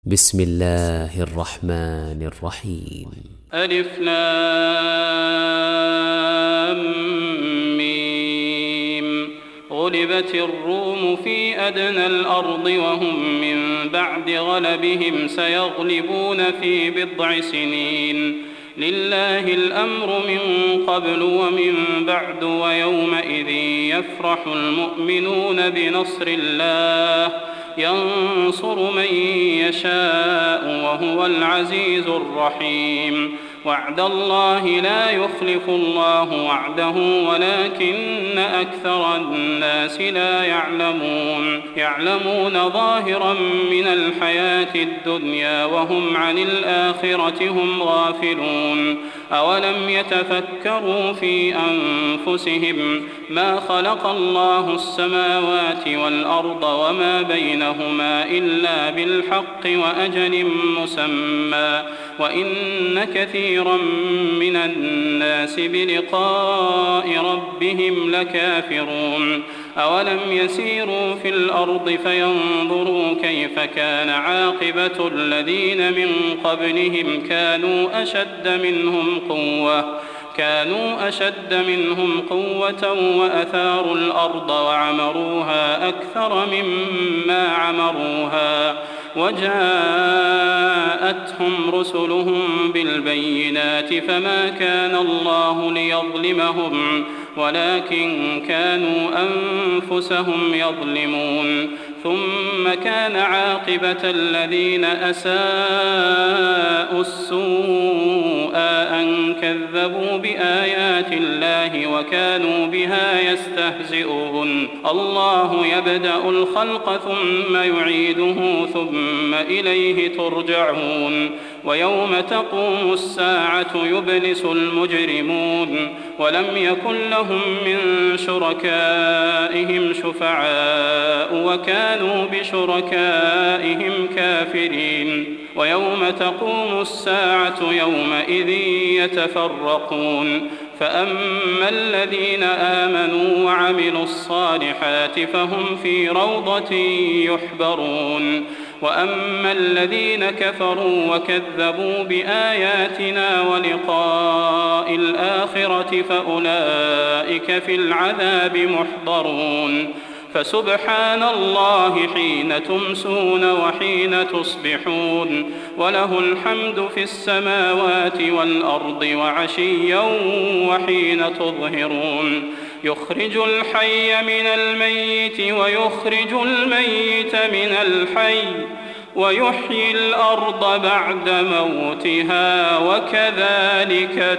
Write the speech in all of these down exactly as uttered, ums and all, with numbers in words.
بسم الله الرحمن الرحيم. ألف لام ميم. غلبت الروم في أدنى الأرض وهم من بعد غلبهم سيغلبون في بضع سنين. لله الأمر من قبل ومن بعد ويومئذ يفرح المؤمنون بنصر الله ينصر من يشاء وهو العزيز الرحيم. وعد الله لا يخلف الله وعده ولكن أكثر الناس لا يعلمون يعلمون ظاهرا من الحياة الدنيا وهم عن الآخرة هم غافلون. أولم يتفكروا في أنفسهم ما خلق الله السماوات والأرض وما بينهما إلا بالحق وأجل مسمى وإن كثيرا من الناس بلقاء ربهم لكافرون. أولم يسيروا في الأرض فينظروا كيف كان عاقبة الذين من قبلهم كانوا أشد منهم قوة كانوا أشد منهم قوة وأثاروا الأرض وعمروها أكثر مما عمروها وجاءتهم رسلهم بالبينات فما كان الله ليظلمهم ولكن كانوا أنفسهم يظلمون. ثم كان عاقبة الذين أساءوا السوء أن كذبوا بآيات الله وكانوا بها يستهزئون. الله يبدأ الخلق ثم يعيده ثم إليه ترجعون. ويوم تقوم الساعة يبلس المجرمون ولم يكن لهم من شركائهم شفعاء وكانوا بشركائهم كافرين. ويوم تقوم الساعة يومئذ يتفرقون فأما الذين آمنوا وعملوا الصالحات فهم في روضة يحبرون وأما الذين كفروا وكذبوا بآياتنا ولقاء الآخرة فأولئك في العذاب محضرون. فسبحان الله حين تمسون وحين تصبحون وله الحمد في السماوات والأرض وعشيا وحين تظهرون. يخرج الحي من الميت ويخرج الميت من الحي ويحيي الأرض بعد موتها وكذلك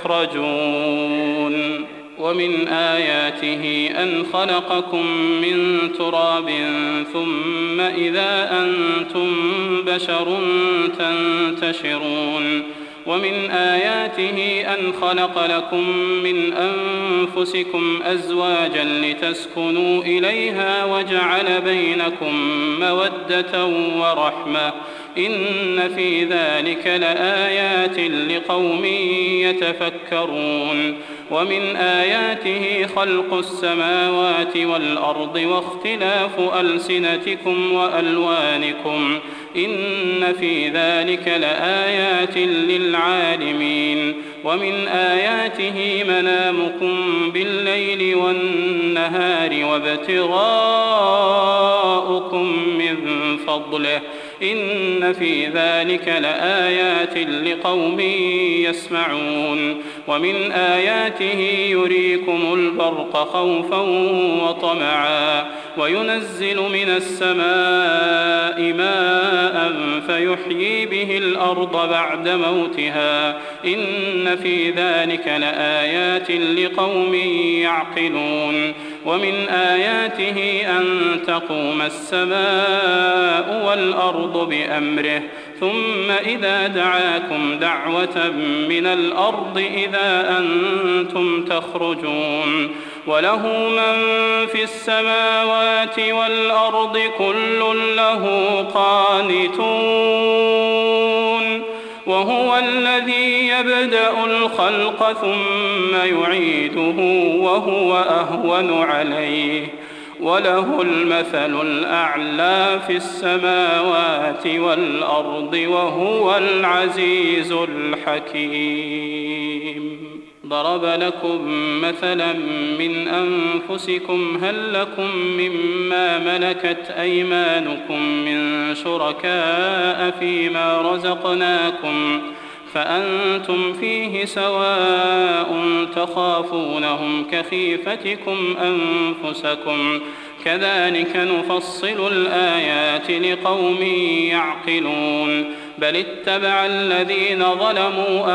تخرجون. ومن آياته أن خلقكم من تراب ثم إذا أنتم بشر تنتشرون. ومن آياته أن خلق لكم من أنفسكم أزواجا لتسكنوا إليها وجعل بينكم مودة ورحمة إن في ذلك لآيات لقوم يتفكرون. ومن آياته خلق السماوات والأرض واختلاف ألسنتكم وألوانكم إن في ذلك لآيات للعالمين. ومن آياته منامكم بالليل والنهار وابتغاؤكم من فضله إن في ذلك لآيات لقوم يسمعون. ومن آياته يريكم البرق خوفا وطمعا وينزل من السماء ماء فيحيي به الأرض بعد موتها إن في ذلك لآيات لقوم يعقلون. ومن آياته أن تقوم السماء والأرض بأمره ثم إذا دعاكم دعوة من الأرض إذا أنتم تخرجون. وله من في السماوات والأرض كل له قانتون. وهو الذي يبدأ الخلق ثم يعيده وهو أهون عليه وله المثل الأعلى في السماوات والأرض وهو العزيز الحكيم. ضرب لكم مثلا من أنفسكم هل لكم مما ملكت أيمانكم من شركاء فيما رزقناكم فأنتم فيه سواء تخافونهم كخيفتكم أنفسكم كذلك نفصل الآيات لقوم يعقلون بل اتبع الذين ظلموا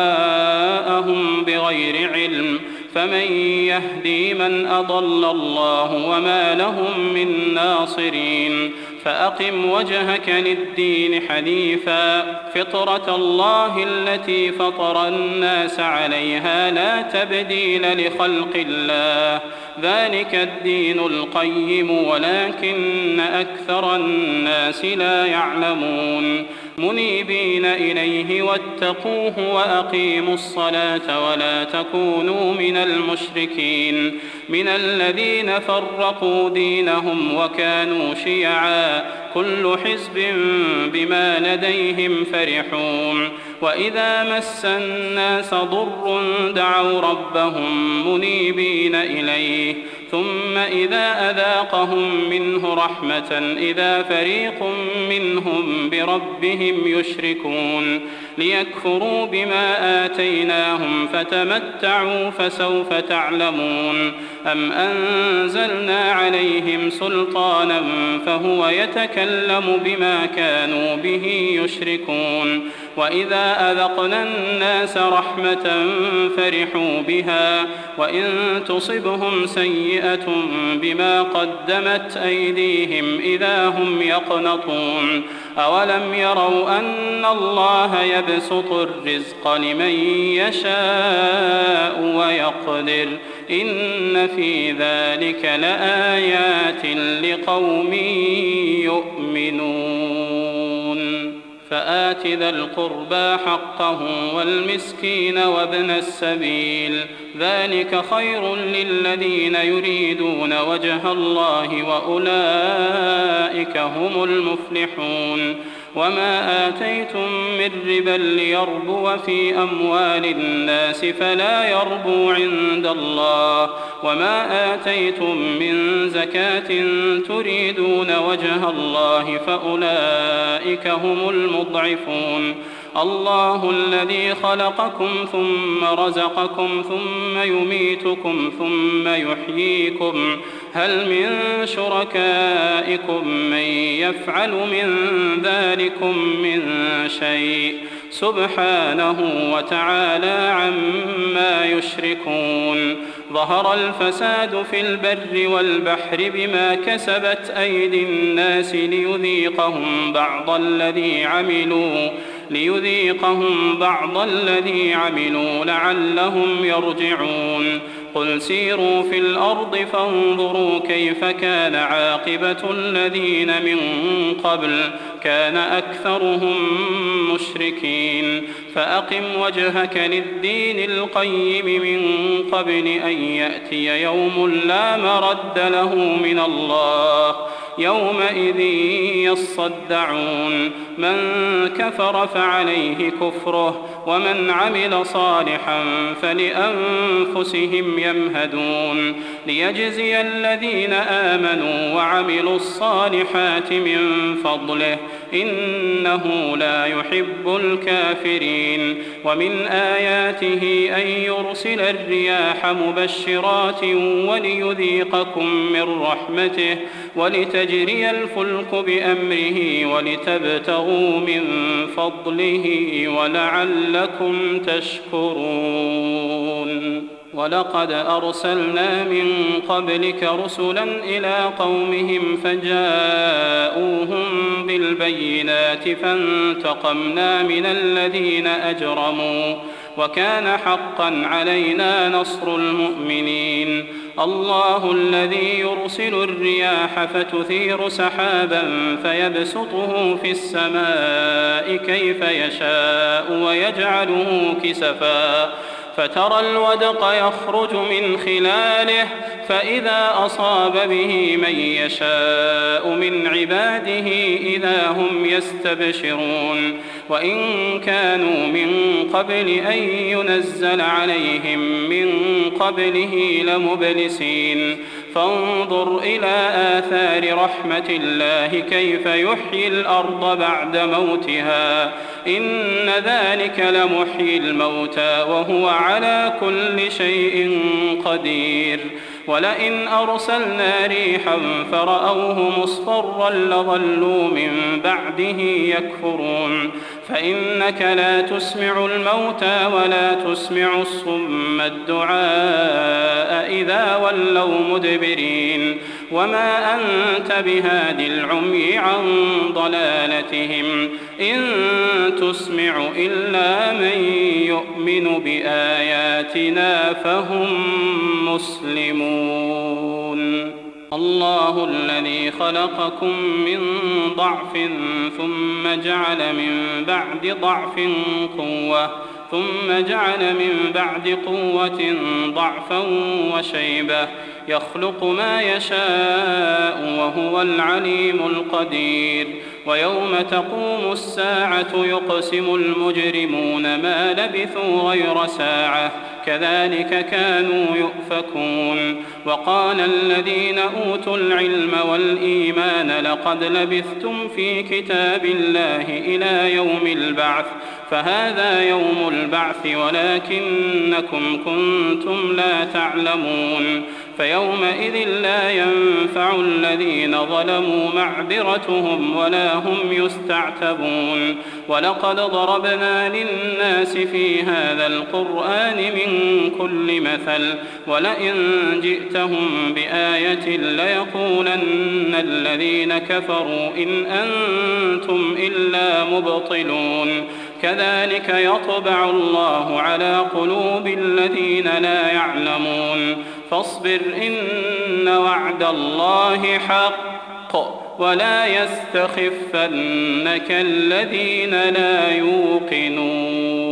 أهواءهم بغير علم فمن يهدي من أضل الله وما لهم من ناصرين فأقم وجهك للدين حنيفا فطرة الله التي فطر الناس عليها لا تبديل لخلق الله ذلك الدين القيم ولكن أكثر الناس لا يعلمون منيبين إليه واتقوه وأقيموا الصلاة ولا تكونوا من المشركين من الذين فرقوا دينهم وكانوا شيعا كل حزب بما لديهم فرحون وإذا مس الناس ضر دعوا ربهم منيبين إليه ثم إذا أذاقهم منه رحمة إذا فريق منهم بربهم يشركون ليكفروا بما آتيناهم فتمتعوا فسوف تعلمون أم أنزلنا عليهم سلطانا فهو يتكلم بما كانوا به يشركون وإذا أذقنا الناس رحمة فرحوا بها وإن تصبهم سيئة بما قدمت أيديهم إذا هم يقنطون أولم يروا أن الله يبسط الرزق لمن يشاء ويقدر إن في ذلك لآيات لقوم يؤمنون فآت ذا القربى حقه والمسكين وابن السبيل ذلك خير للذين يريدون وجه الله وأولئك هم المفلحون وما آتيتم من ربا ليربو في أموال الناس فلا يربو عند الله وما آتيتم من زكاة تريدون وجه الله فأولئك هم المضعفون الله الذي خلقكم ثم رزقكم ثم يميتكم ثم يحييكم هل من شركائكم من يفعل من ذلكم من شيء سبحانه وتعالى عما يشركون ظهر الفساد في البر والبحر بما كسبت أيدي الناس ليذيقهم بعض الذي عملوا ليذيقهم بعض الذي عملوا لعلهم يرجعون قل سيروا في الأرض فانظروا كيف كان عاقبة الذين من قبل كان أكثرهم مشركين فأقم وجهك للدين القيم من قبل أن يأتي يوم لا مرد له من الله يومئذ يصدعون من كفر فعليه كفره ومن عمل صالحا فلأنفسهم يمهدون ليجزي الذين آمنوا وعملوا الصالحات من فضله إنه لا يحب الكافرين ومن آياته أن يرسل الرياح مبشرات وليذيقكم من رحمته ولتجري الفلك بأمره ولتبتغوا من فضله ولعلكم تشكرون ولقد أرسلنا من قبلك رسلا إلى قومهم فجاءوهم بالبينات فانتقمنا من الذين أجرموا وكان حقا علينا نصر المؤمنين الله الذي يرسل الرياح فتثير سحابا فيبسطه في السماء كيف يشاء ويجعله كسفا فترى الودق يخرج من خلاله فإذا أصاب به من يشاء من عباده إذا هم يستبشرون وإن كانوا من قبل أن ينزل عليهم من قبله لمبلسين فانظر إلى آثار رحمة الله كيف يحيي الأرض بعد موتها إن ذلك لمحيي الموتى وهو على كل شيء قدير ولئن أرسلنا ريحا فرأوه مصفرا لظلوا من بعده يكفرون فإنك لا تسمع الموتى ولا تسمع الصم الدعاء إذا ولوا مدبرين وما أنت بهاد العمي عن ضلالتهم إن تسمع إلا من يؤمن بآياتنا فهم مسلمون. الله الذي خلقكم من ضعف ثم جعل من بعد ضعف قوة ثم جعل من بعد قوة ضعفا وشيبة يخلق ما يشاء وهو العليم القدير ويوم تقوم الساعة يقسم المجرمون ما لبثوا غير ساعة كذلك كانوا يؤفكون وقال الذين أوتوا العلم والإيمان لقد لبثتم في كتاب الله إلى يوم البعث فهذا يوم البعث ولكنكم كنتم لا تعلمون فيومئذ لا ينفع الذين ظلموا معذرتهم ولا هم يستعتبون ولقد ضربنا للناس في هذا القرآن من كل مثل ولئن جئتهم بآية ليقولن الذين كفروا إن أنتم إلا مبطلون كذلك يطبع الله على قلوب الذين لا يعلمون فاصبر إن وعد الله حق ولا يستخفنك الذين لا يوقنون.